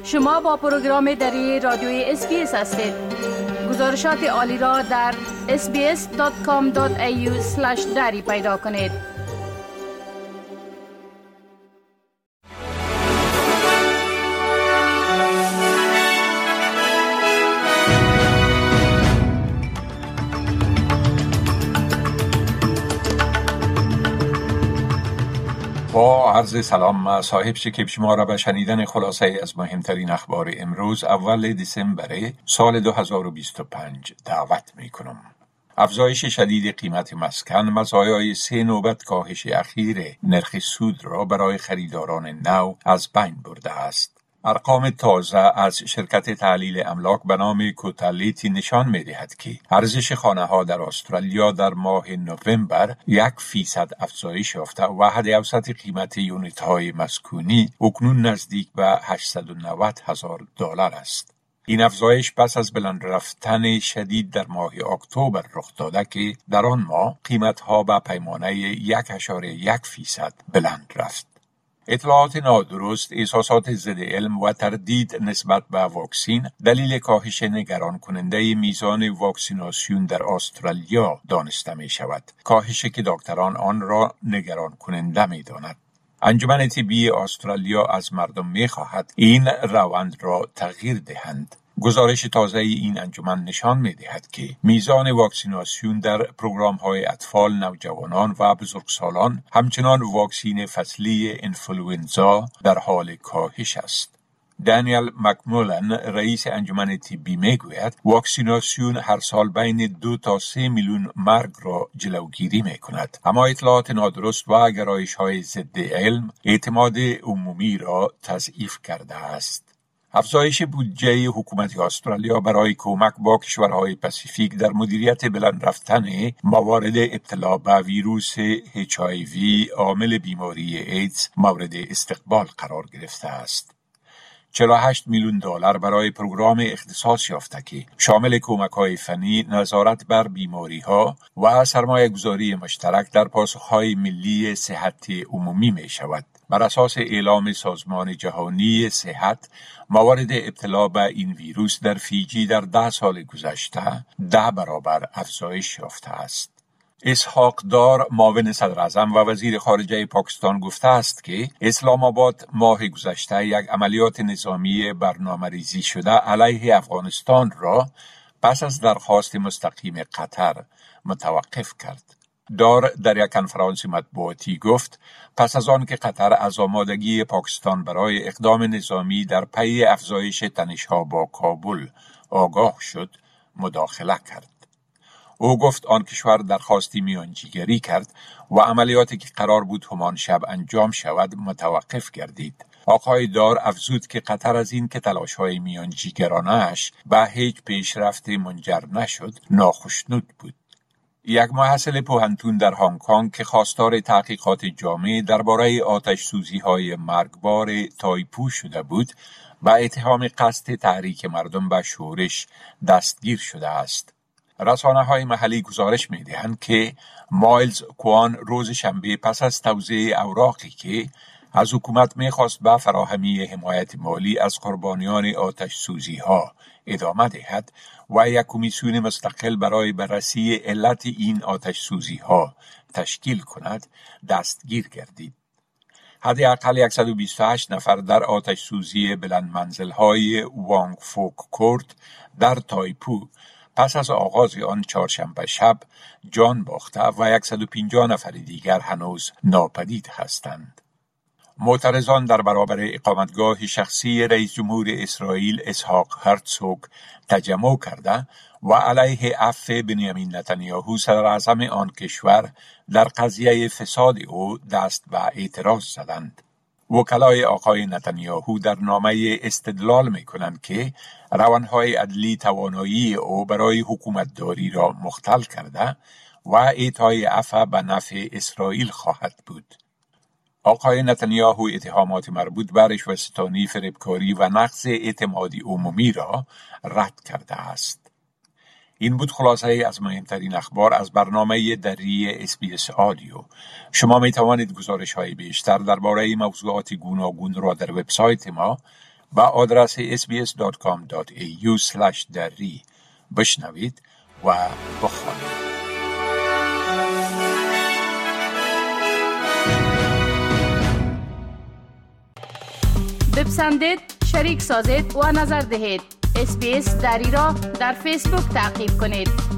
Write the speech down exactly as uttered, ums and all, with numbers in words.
شما با پروگرام دری رادیوی اس بی اس هستید. گزارشات عالی را در اس بی اس دات کام دات ای یو اسلش دری پیدا کنید. با عرض سلام صاحب شکیب شما را به شنیدن خلاصه از مهمترین اخبار امروز اول دسامبر سال دو هزار و بیست و پنج دعوت می کنم. افزایش شدید قیمت مسکن مزایای سه نوبت کاهش اخیر نرخ سود را برای خریداران نو از بین برده است. ارقام تازه از شرکت تحلیل املاک به نام کوتالیتی نشان می دهد که ارزش خانه ها در استرالیا در ماه نوامبر یک فیصد افزایش یافته و حد اوسط قیمت یونیت های مسکونی اکنون نزدیک به هشتصد و نود هزار دلار است. این افزایش پس از بلند رفتن شدید در ماه اکتبر رخ داده که در آن ماه قیمت ها به پیمانه یک اشاره یک فیصد بلند رفت. اطلاعات نادرست، احساسات ضد علم و تردید نسبت به واکسین دلیل کاهش نگران کننده میزان واکسیناسیون در استرالیا دانسته می شود. کاهشی که دکتران آن را نگران کننده می داند. انجمن طبی استرالیا از مردم می خواهد این روند را تغییر دهند. گزارش تازه این انجمن نشان می دهد که میزان واکسیناسیون در پروگرام های اطفال، نوجوانان و بزرگسالان همچنان واکسین فصلی انفلوئنزا در حال کاهش است. دانیل مکمولن رئیس انجمن طبی می گوید واکسیناسیون هر سال بین دو تا سه میلیون مرگ را جلوگیری می کند. اما اطلاعات نادرست و گرایش های ضد علم اعتماد عمومی را تضعیف کرده است. افزایش بودجه حکومت استرالیا برای کمک با کشورهای پاسیفیک در مدیریت بلند رفتن موارد ابتلا به ویروس اچ آی وی عامل بیماری ایدز مورد استقبال قرار گرفته است. چهل و هشت میلیون دلار برای پروگرام اختصاص یافته که شامل کمک‌های فنی، نظارت بر بیماری‌ها و سرمایه‌گذاری مشترک در پاسخ‌های ملی صحت عمومی می شود. بر اساس اعلام سازمان جهانی صحت، موارد ابتلا به این ویروس در فیجی در ده سال گذشته ده برابر افزایش یافته است. اسحاق دار معاون صدر اعظم و وزیر خارجه پاکستان گفته است که اسلام آباد ماه گذشته یک عملیات نظامی برنامه‌ریزی شده علیه افغانستان را پس از درخواست مستقیم قطر متوقف کرد. دار در یک کنفرانس مطبوعاتی گفت پس از آن که قطر از آمادگی پاکستان برای اقدام نظامی در پی افزایش تنش‌ها با کابل آگاه شد، مداخله کرد. او گفت آن کشور درخواستی میانجیگری کرد و عملیاتی که قرار بود همان شب انجام شود متوقف گردید. آقای دار افزود که قطر از این که تلاش‌های میانجیگرانش به هیچ پیشرفت منجر نشد ناخشنود بود. یک محصل پوهنتون در هنگ کنگ که خواستار تحقیقات جامع درباره آتش سوزی های مرگبار تایپو شده بود و اتهام قصد تحریک مردم به شورش دستگیر شده است. رسانه های محلی گزارش می دهند که مایلز کوان روز شنبه پس از توزیع اوراقی که از حکومت می خواست به فراهمی حمایت مالی از قربانیان آتش سوزی ها ادامه دهد و یک کمیسیون مستقل برای بررسی علت این آتش سوزی ها تشکیل کند دستگیر گردید. حداقل صد و بیست و هشت نفر در آتش سوزی بلند منزل های وانگ فوک کورت در تایپو پس از آغاز آن چهارشنبه شب جان باخته و صد و پنجاه نفر دیگر هنوز ناپدید هستند. معترضان در برابر اقامتگاه شخصی رئیس جمهور اسرائیل اسحاق هرتزوگ تجمع کرده و علیه عفو بنیامین نتانیاهو صدر اعظم آن کشور در قضیه فساد او دست به اعتراض زدند. وکلای آقای نتانیاهو در نامه استدلال می کنند که روانهای عدلی توانایی او برای حکومتداری را مختل کرده و اعطای عفو به نفع اسرائیل خواهد بود. آقای نتانیاهو اتهامات مربوط به رشوه‌ستانی، فریبکاری و نقض اعتماد عمومی را رد کرده است. این بود خلاصه از مهمترین اخبار از برنامه دری اس بی اس آدیو. شما می توانید گزارش های بیشتر درباره موضوعات گوناگون را در وبسایت ما با آدرس اس بی اس دات کام دات ای یو اسلش دری بشنوید و بخوانید. بپسندید، شریک سازید و نظر دهید. اس بی اس دری را در فیسبوک تعقیب کنید.